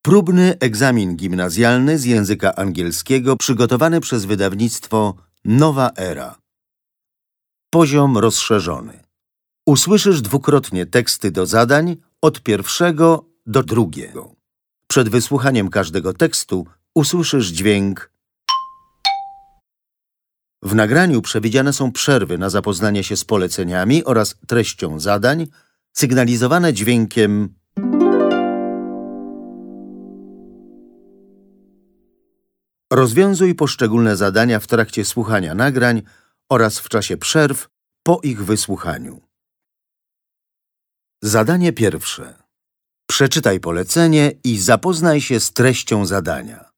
Próbny egzamin gimnazjalny z języka angielskiego przygotowany przez wydawnictwo Nowa Era. Poziom rozszerzony. Usłyszysz dwukrotnie teksty do zadań od pierwszego do drugiego. Przed wysłuchaniem każdego tekstu usłyszysz dźwięk. W nagraniu przewidziane są przerwy na zapoznanie się z poleceniami oraz treścią zadań, sygnalizowane dźwiękiem. Rozwiązuj poszczególne zadania w trakcie słuchania nagrań oraz w czasie przerw po ich wysłuchaniu. Zadanie pierwsze. Przeczytaj polecenie i zapoznaj się z treścią zadania.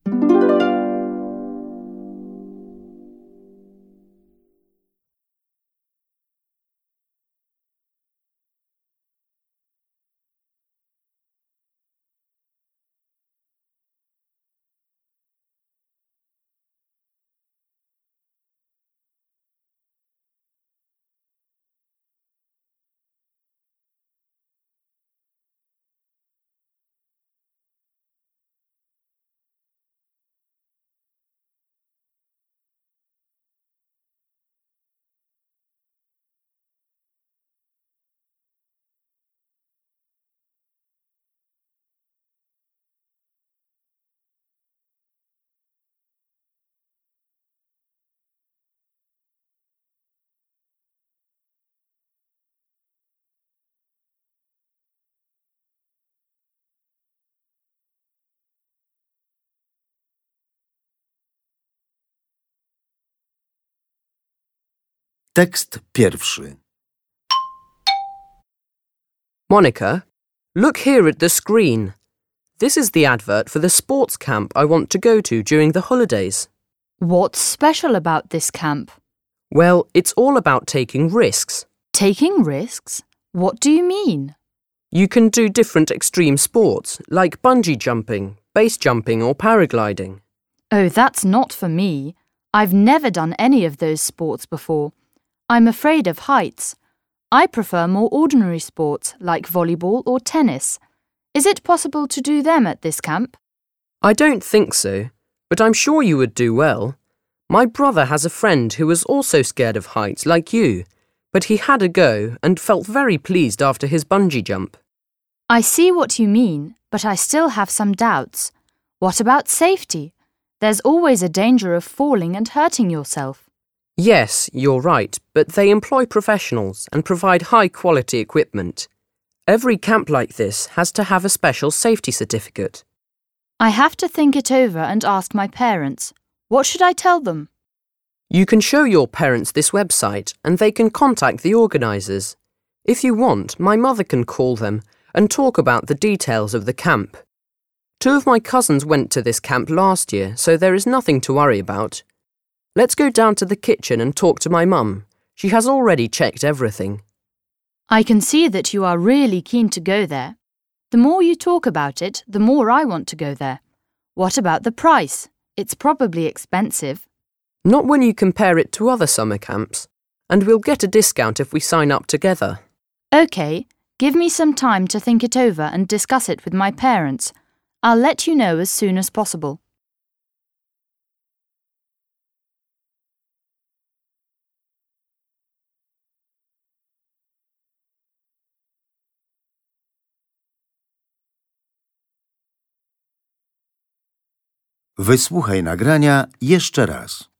Tekst pierwszy. Monica, look here at the screen. This is the advert for the sports camp I want to go to during the holidays. What's special about this camp? Well, it's all about taking risks. Taking risks? What do you mean? You can do different extreme sports, like bungee jumping, base jumping or paragliding. Oh, that's not for me. I've never done any of those sports before. I'm afraid of heights. I prefer more ordinary sports like volleyball or tennis. Is it possible to do them at this camp? I don't think so, but I'm sure you would do well. My brother has a friend who was also scared of heights like you, but he had a go and felt very pleased after his bungee jump. I see what you mean, but I still have some doubts. What about safety? There's always a danger of falling and hurting yourself. Yes, you're right, but they employ professionals and provide high-quality equipment. Every camp like this has to have a special safety certificate. I have to think it over and ask my parents. What should I tell them? You can show your parents this website and they can contact the organisers. If you want, my mother can call them and talk about the details of the camp. 2 of my cousins went to this camp last year, so there is nothing to worry about. Let's go down to the kitchen and talk to my mum. She has already checked everything. I can see that you are really keen to go there. The more you talk about it, the more I want to go there. What about the price? It's probably expensive. Not when you compare it to other summer camps, and we'll get a discount if we sign up together. OK, give me some time to think it over and discuss it with my parents. I'll let you know as soon as possible. Wysłuchaj nagrania jeszcze raz.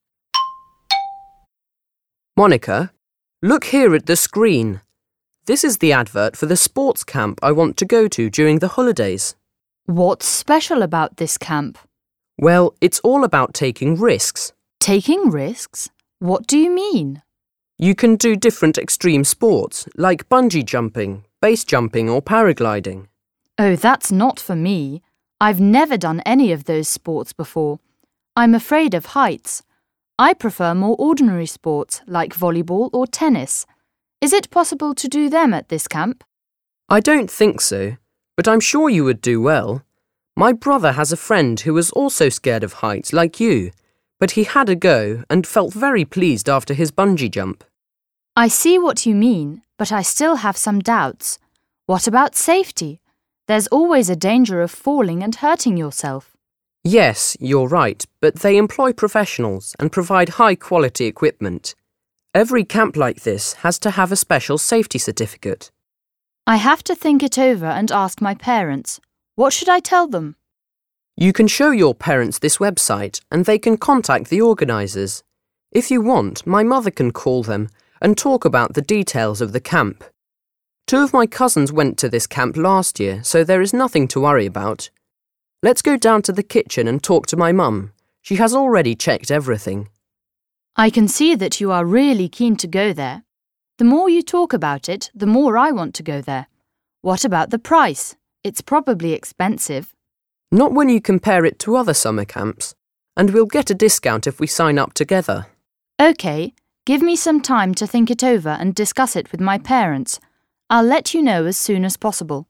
Monica, look here at the screen. This is the advert for the sports camp I want to go to during the holidays. What's special about this camp? Well, it's all about taking risks. Taking risks? What do you mean? You can do different extreme sports, like bungee jumping, base jumping or paragliding. Oh, that's not for me. I've never done any of those sports before. I'm afraid of heights. I prefer more ordinary sports like volleyball or tennis. Is it possible to do them at this camp? I don't think so, but I'm sure you would do well. My brother has a friend who was also scared of heights like you, but he had a go and felt very pleased after his bungee jump. I see what you mean, but I still have some doubts. What about safety? There's always a danger of falling and hurting yourself. Yes, you're right, but they employ professionals and provide high-quality equipment. Every camp like this has to have a special safety certificate. I have to think it over and ask my parents. What should I tell them? You can show your parents this website and they can contact the organisers. If you want, my mother can call them and talk about the details of the camp. 2 of my cousins went to this camp last year, so there is nothing to worry about. Let's go down to the kitchen and talk to my mum. She has already checked everything. I can see that you are really keen to go there. The more you talk about it, the more I want to go there. What about the price? It's probably expensive. Not when you compare it to other summer camps, and we'll get a discount if we sign up together. OK, give me some time to think it over and discuss it with my parents. I'll let you know as soon as possible.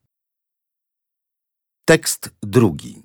Tekst drugi.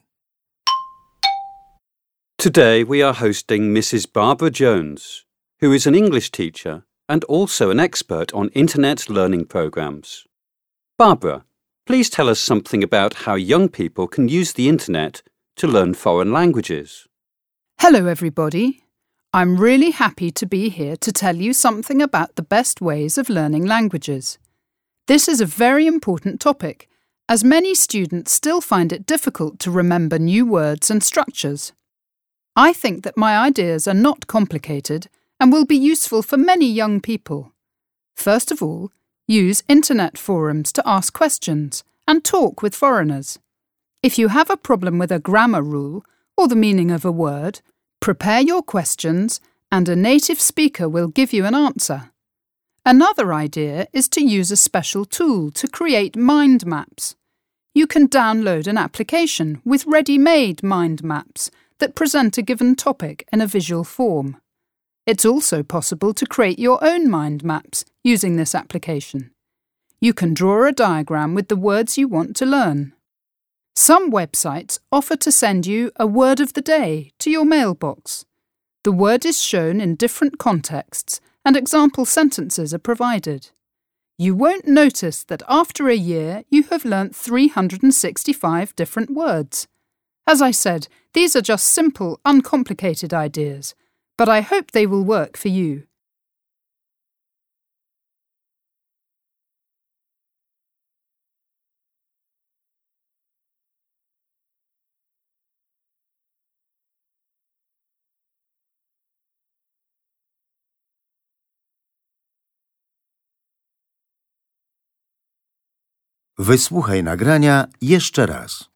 Today we are hosting Mrs. Barbara Jones, who is an English teacher and also an expert on Internet learning programs. Barbara, please tell us something about how young people can use the Internet to learn foreign languages. Hello everybody. I'm really happy to be here to tell you something about the best ways of learning languages. This is a very important topic, as many students still find it difficult to remember new words and structures. I think that my ideas are not complicated and will be useful for many young people. First of all, use Internet forums to ask questions and talk with foreigners. If you have a problem with a grammar rule or the meaning of a word, prepare your questions and a native speaker will give you an answer. Another idea is to use a special tool to create mind maps. You can download an application with ready-made mind maps that present a given topic in a visual form. It's also possible to create your own mind maps using this application. You can draw a diagram with the words you want to learn. Some websites offer to send you a word of the day to your mailbox. The word is shown in different contexts and example sentences are provided. You won't notice that after a year you have learnt 365 different words. As I said, these are just simple, uncomplicated ideas, but I hope they will work for you. Wysłuchaj nagrania jeszcze raz.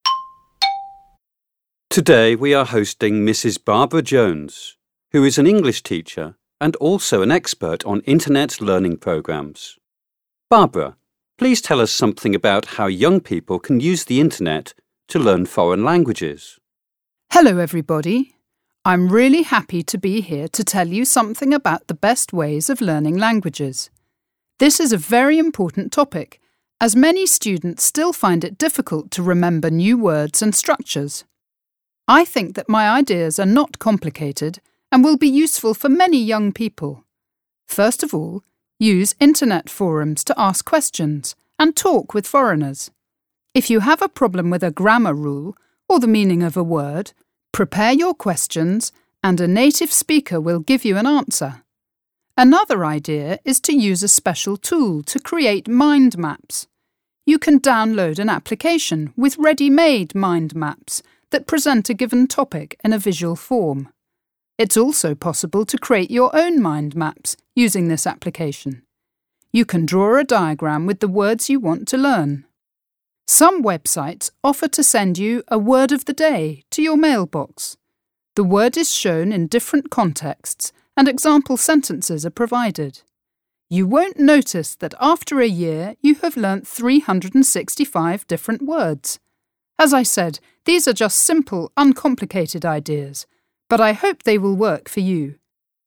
Today we are hosting Mrs. Barbara Jones, who is an English teacher and also an expert on Internet learning programs. Barbara, please tell us something about how young people can use the Internet to learn foreign languages. Hello everybody. I'm really happy to be here to tell you something about the best ways of learning languages. This is a very important topic, as many students still find it difficult to remember new words and structures. I think that my ideas are not complicated and will be useful for many young people. First of all, use Internet forums to ask questions and talk with foreigners. If you have a problem with a grammar rule or the meaning of a word, prepare your questions and a native speaker will give you an answer. Another idea is to use a special tool to create mind maps. You can download an application with ready-made mind maps that present a given topic in a visual form. It's also possible to create your own mind maps using this application. You can draw a diagram with the words you want to learn. Some websites offer to send you a word of the day to your mailbox. The word is shown in different contexts and example sentences are provided. You won't notice that after a year you have learnt 365 different words. As I said, these are just simple, uncomplicated ideas, but I hope they will work for you.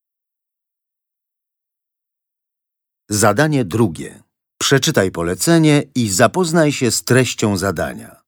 Zadanie drugie. Przeczytaj polecenie i zapoznaj się z treścią zadania.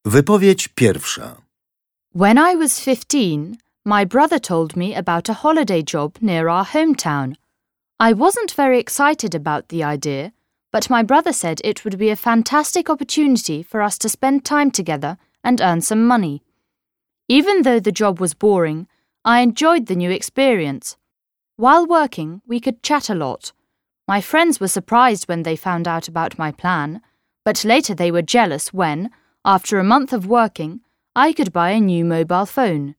Wypowiedź pierwsza. When I was 15, my brother told me about a holiday job near our hometown. I wasn't very excited about the idea, but my brother said it would be a fantastic opportunity for us to spend time together and earn some money. Even though the job was boring, I enjoyed the new experience. While working, we could chat a lot. My friends were surprised when they found out about my plan, but later they were jealous when, after a month of working, I could buy a new mobile phone.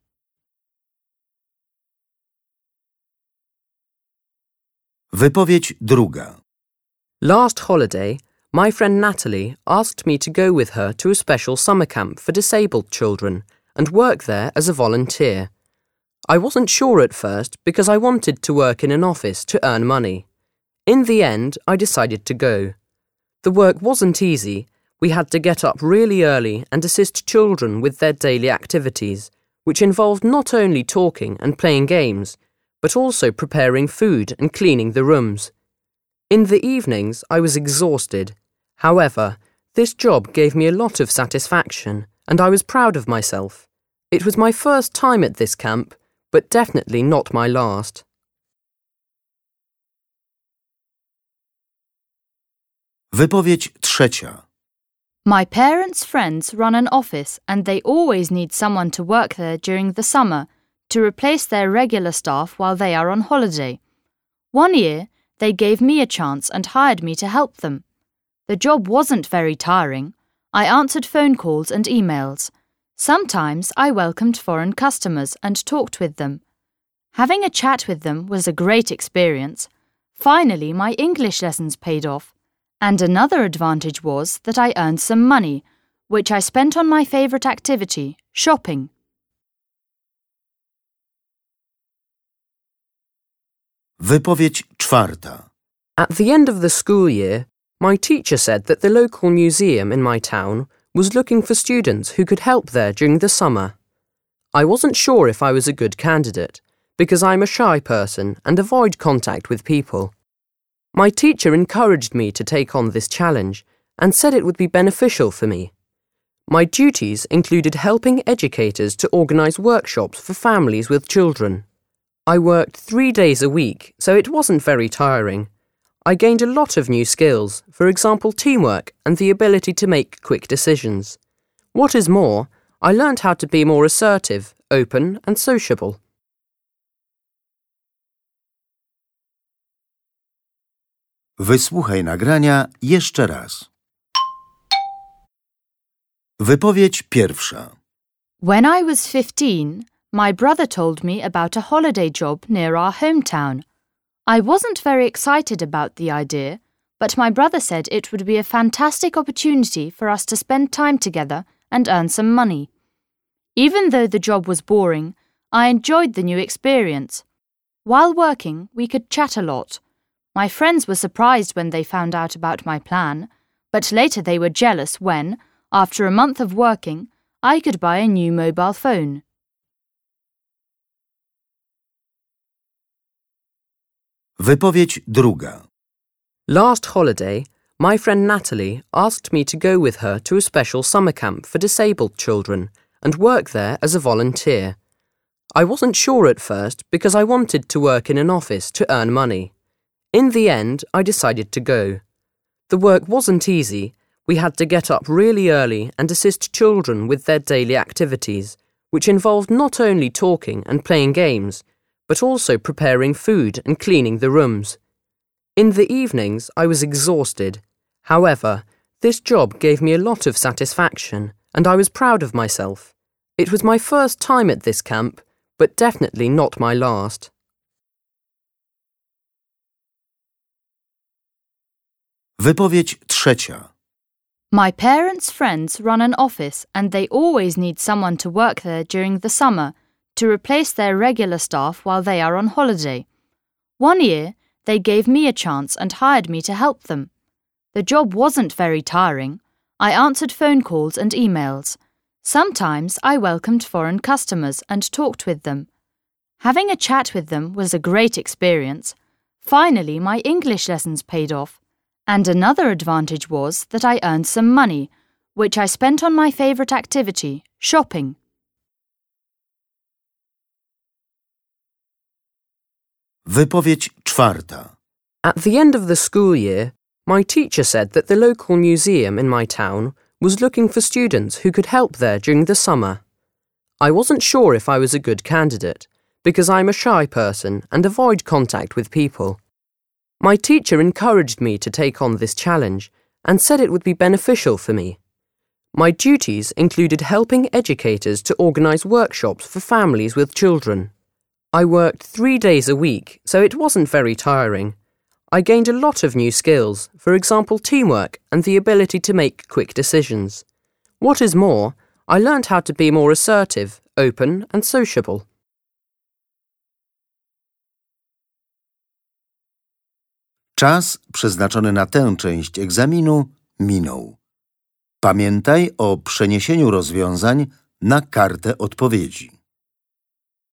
Wypowiedź druga. Last holiday, my friend Natalie asked me to go with her to a special summer camp for disabled children and work there as a volunteer. I wasn't sure at first because I wanted to work in an office to earn money. In the end, I decided to go. The work wasn't easy. We had to get up really early and assist children with their daily activities, which involved not only talking and playing games, but also preparing food and cleaning the rooms. In the evenings, I was exhausted. However, this job gave me a lot of satisfaction, and I was proud of myself. It was my first time at this camp, but definitely not my last. Wypowiedź trzecia. My parents' friends run an office and they always need someone to work there during the summer to replace their regular staff while they are on holiday. One year, they gave me a chance and hired me to help them. The job wasn't very tiring. I answered phone calls and emails. Sometimes I welcomed foreign customers and talked with them. Having a chat with them was a great experience. Finally, my English lessons paid off. And another advantage was that I earned some money, which I spent on my favourite activity, shopping. Wypowiedź czwarta. At the end of the school year, my teacher said that the local museum in my town was looking for students who could help there during the summer. I wasn't sure if I was a good candidate, because I'm a shy person and avoid contact with people. My teacher encouraged me to take on this challenge and said it would be beneficial for me. My duties included helping educators to organise workshops for families with children. I worked 3 days a week, so it wasn't very tiring. I gained a lot of new skills, for example teamwork and the ability to make quick decisions. What is more, I learned how to be more assertive, open and sociable. Wysłuchaj nagrania jeszcze raz. Wypowiedź pierwsza. When I was 15, my brother told me about a holiday job near our hometown. I wasn't very excited about the idea, but my brother said it would be a fantastic opportunity for us to spend time together and earn some money. Even though the job was boring, I enjoyed the new experience. While working, we could chat a lot. My friends were surprised when they found out about my plan, but later they were jealous when, after a month of working, I could buy a new mobile phone. Wypowiedź druga. Last holiday, my friend Natalie asked me to go with her to a special summer camp for disabled children and work there as a volunteer. I wasn't sure at first because I wanted to work in an office to earn money. In the end, I decided to go. The work wasn't easy. We had to get up really early and assist children with their daily activities, which involved not only talking and playing games, but also preparing food and cleaning the rooms. In the evenings, I was exhausted. However, this job gave me a lot of satisfaction, and I was proud of myself. It was my first time at this camp, but definitely not my last. Wypowiedź trzecia. My parents' friends run an office and they always need someone to work there during the summer to replace their regular staff while they are on holiday. One year, they gave me a chance and hired me to help them. The job wasn't very tiring. I answered phone calls and emails. Sometimes I welcomed foreign customers and talked with them. Having a chat with them was a great experience. Finally, my English lessons paid off. And another advantage was that I earned some money, which I spent on my favourite activity, shopping. Wypowiedź czwarta. At the end of the school year, my teacher said that the local museum in my town was looking for students who could help there during the summer. I wasn't sure if I was a good candidate, because I'm a shy person and avoid contact with people. My teacher encouraged me to take on this challenge and said it would be beneficial for me. My duties included helping educators to organise workshops for families with children. I worked 3 days a week, so it wasn't very tiring. I gained a lot of new skills, for example teamwork and the ability to make quick decisions. What is more, I learned how to be more assertive, open and sociable. Czas przeznaczony na tę część egzaminu minął. Pamiętaj o przeniesieniu rozwiązań na kartę odpowiedzi.